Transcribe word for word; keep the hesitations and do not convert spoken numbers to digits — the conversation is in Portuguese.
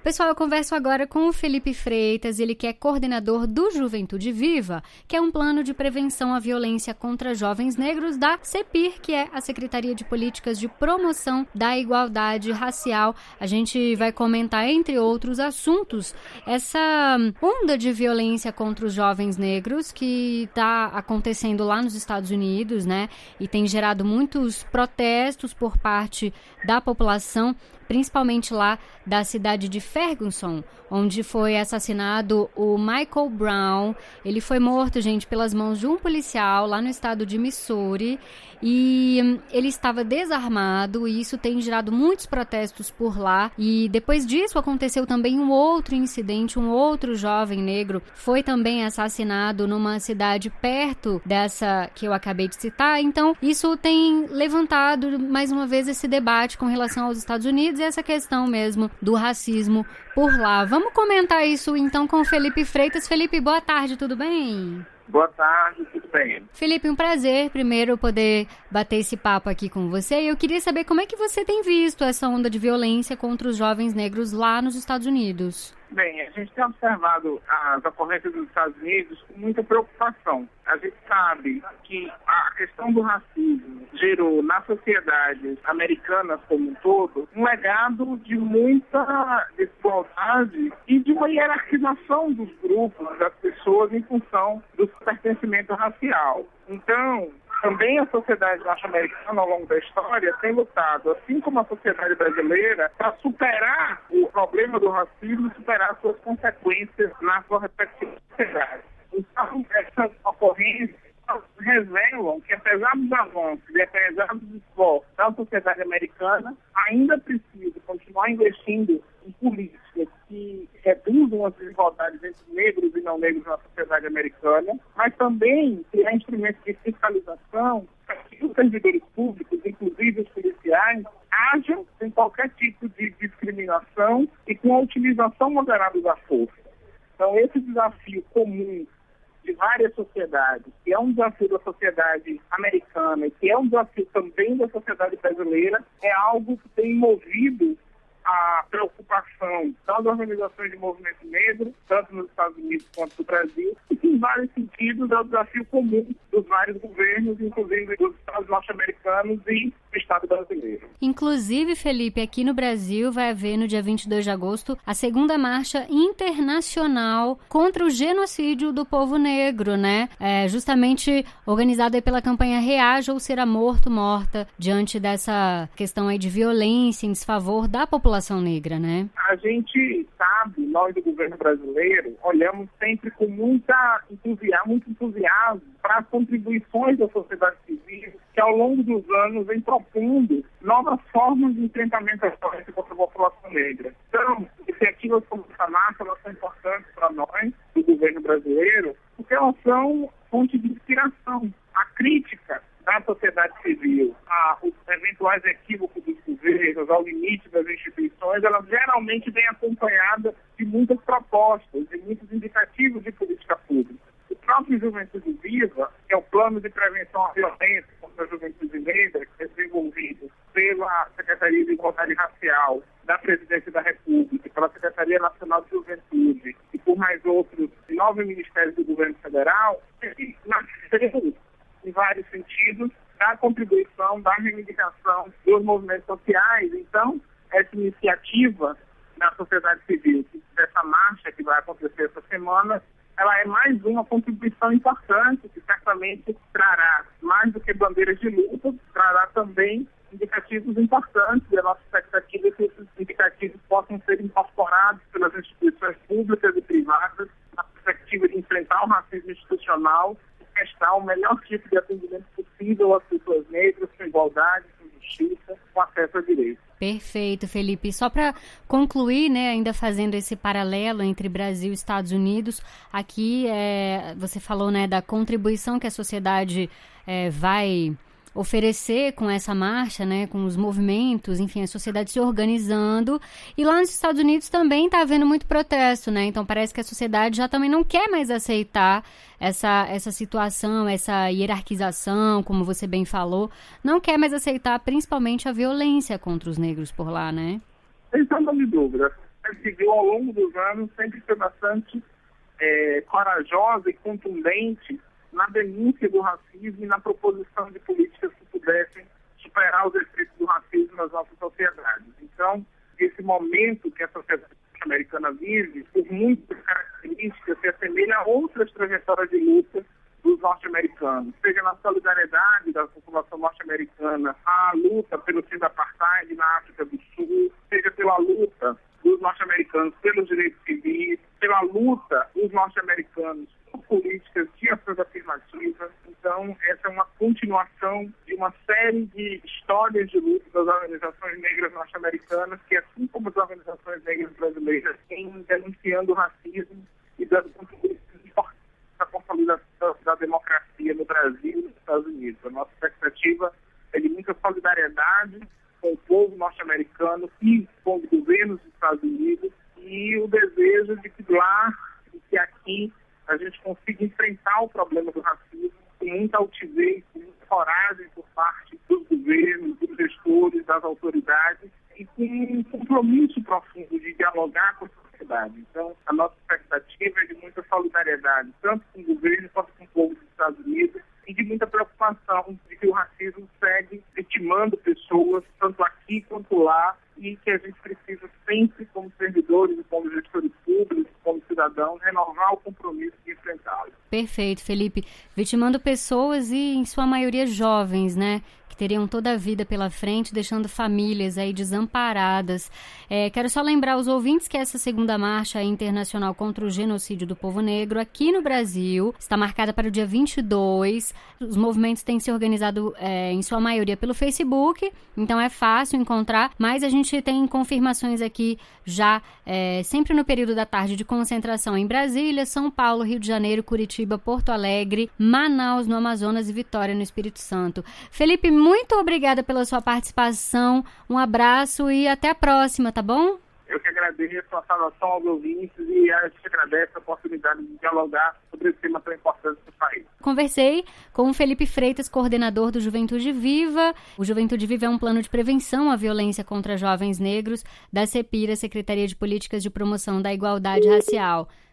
Pessoal, eu converso agora com o Felipe Freitas, ele que é coordenador do Juventude Viva, que é um plano de prevenção à violência contra jovens negros da CEPIR, que é a Secretaria de Políticas de Promoção da Igualdade Racial. A gente vai comentar, entre outros assuntos, essa onda de violência contra os jovens negros que está acontecendo lá nos Estados Unidos, né? E tem gerado muitos protestos por parte da população, principalmente lá da cidade de Ferguson, onde foi assassinado o Michael Brown. Ele foi morto, gente, pelas mãos de um policial lá no estado de Missouri, e ele estava desarmado, e isso tem gerado muitos protestos por lá. E depois disso aconteceu também um outro incidente, um outro jovem negro foi também assassinado numa cidade perto dessa que eu acabei de citar. Então isso tem levantado mais uma vez esse debate com relação aos Estados Unidos e essa questão mesmo do racismo por lá. Vamos comentar isso então com o Felipe Freitas. Felipe, boa tarde, tudo bem? Boa tarde, tudo bem. Felipe, um prazer primeiro poder bater esse papo aqui com você. E eu queria saber como é que você tem visto essa onda de violência contra os jovens negros lá nos Estados Unidos. Bem, a gente tem observado as ocorrências dos Estados Unidos com muita preocupação. A gente sabe que a questão do racismo gerou na sociedade americana como um todo um legado de muita desigualdade e de uma hierarquização dos grupos, das pessoas em função do pertencimento racial. Então, também a sociedade norte-americana, ao longo da história, tem lutado, assim como a sociedade brasileira, para superar o problema do racismo e superar suas consequências na sua respectiva sociedade. Então, essas ocorrências revelam que, apesar dos avanços e apesar dos esforços da sociedade americana, ainda precisa continuar investindo em políticas que reduzam as desigualdades entre negros e não negros na sociedade americana, mas também criar instrumentos de fiscalização para que os servidores públicos, inclusive os policiais, hajam sem qualquer tipo de discriminação e com a utilização moderada da força. Então, esse desafio comum de várias sociedades, que é um desafio da sociedade americana e que é um desafio também da sociedade brasileira, é algo que tem movido a preocupação das organizações de movimento negro, tanto nos Estados Unidos quanto no Brasil, e que em vários sentidos é o desafio comum dos vários governos, inclusive dos Estados norte-americanos e do Estado brasileiro. Inclusive, Felipe, aqui no Brasil vai haver no dia vinte e dois de agosto a segunda marcha internacional contra o genocídio do povo negro, né? É justamente organizada pela campanha Reaja ou Será Morto, Morta, diante dessa questão aí de violência em desfavor da população negra, né? A gente sabe, nós do governo brasileiro, olhamos sempre com muita entusiasmo, muito entusiasmo para as contribuições da sociedade civil, que ao longo dos anos vem propondo novas formas de enfrentamento à violência contra a população negra. Então, iniciativas como essa marcha, elas são importantes para nós, do governo brasileiro, porque elas são fonte de inspiração. A crítica da sociedade civil, a, os eventuais equívocos dos governos, ao limite das instituições, elas geralmente vêm acompanhadas de muitas propostas, de muitos indicativos de política pública. O próprio Juventude Viva, que é o plano de prevenção à violência contra a juventude negra, que é desenvolvido pela Secretaria de Igualdade Racial da Presidência da República, pela Secretaria Nacional de Juventude e por mais outros nove ministérios do governo federal, ele nasceu em vários sentidos da contribuição, da reivindicação dos movimentos sociais. Então, essa iniciativa da sociedade civil, dessa marcha que vai acontecer essa semana, ela é mais uma contribuição importante que certamente trará, mais do que bandeiras de luta, trará também indicativos importantes, e a nossa expectativa é que esses indicativos possam ser incorporados pelas instituições públicas e privadas na perspectiva de enfrentar o racismo institucional e prestar o melhor tipo de atendimento possível às pessoas negras, com igualdade, com justiça, com acesso a direitos. Perfeito, Felipe. Só para concluir, né, ainda fazendo esse paralelo entre Brasil e Estados Unidos, aqui é, você falou, né, da contribuição que a sociedade é, vai oferecer com essa marcha, né, com os movimentos, enfim, a sociedade se organizando. E lá nos Estados Unidos também está havendo muito protesto, né? Então parece que a sociedade já também não quer mais aceitar essa, essa situação, essa hierarquização, como você bem falou, não quer mais aceitar principalmente a violência contra os negros por lá, né? Sem sombra de dúvida. sociedade civil, ao longo dos anos, sempre foi bastante é, corajosa e contundente na denúncia do racismo e na proposição de políticas que pudessem superar os efeitos do racismo nas nossas sociedades. Então, esse momento que a sociedade norte-americana vive, por muitas características, se assemelha a outras trajetórias de luta dos norte-americanos, seja na solidariedade da população norte-americana à luta pelo fim da apartheid na África do Sul, seja pela luta dos norte-americanos pelos direitos civis, pela luta dos norte-americanos por políticas de ações afirmativas. Então, essa é uma continuação de uma série de histórias de luta das organizações negras norte-americanas, que, assim como as organizações negras brasileiras, têm denunciando o racismo e dando contribuições importantes à consolidação da democracia no Brasil e nos Estados Unidos. A nossa expectativa é de muita solidariedade com o povo norte-americano e com os governos dos Estados Unidos, e o desejo de que lá e que aqui a gente consiga enfrentar o problema do racismo com muita altivez, com muita coragem por parte dos governos, dos gestores, das autoridades, e com um compromisso profundo de dialogar com a sociedade. Então, a nossa expectativa é de muita solidariedade, tanto com o governo quanto com o povo dos Estados Unidos, e de muita preocupação de que o racismo segue vitimando pessoas, tanto aqui quanto lá, e que a gente precisa sempre, como servidores, como gestores públicos, como cidadãos, renovar o compromisso de enfrentá-lo. Perfeito, Felipe. Vitimando pessoas e, em sua maioria, jovens, né? Que teriam toda a vida pela frente, deixando famílias aí desamparadas. É, quero só lembrar aos ouvintes que essa segunda marcha internacional contra o genocídio do povo negro aqui no Brasil está marcada para o dia vinte e dois. Os movimentos têm se organizado, é, em sua maioria, pelo Facebook, então é fácil encontrar, mas a gente tem confirmações aqui já, é, sempre no período da tarde, de concentração em Brasília, São Paulo, Rio de Janeiro, Curitiba, Porto Alegre, Manaus, no Amazonas e Vitória, no Espírito Santo. Felipe, muito obrigada pela sua participação, um abraço e até a próxima, tá bom? Eu que agradeço a saudação aos ouvintes e a gente agradece a oportunidade de dialogar sobre esse tema tão importante do país. Conversei com o Felipe Freitas, coordenador do Juventude Viva. O Juventude Viva é um plano de prevenção à violência contra jovens negros da CEPIR, a Secretaria de Políticas de Promoção da Igualdade Racial.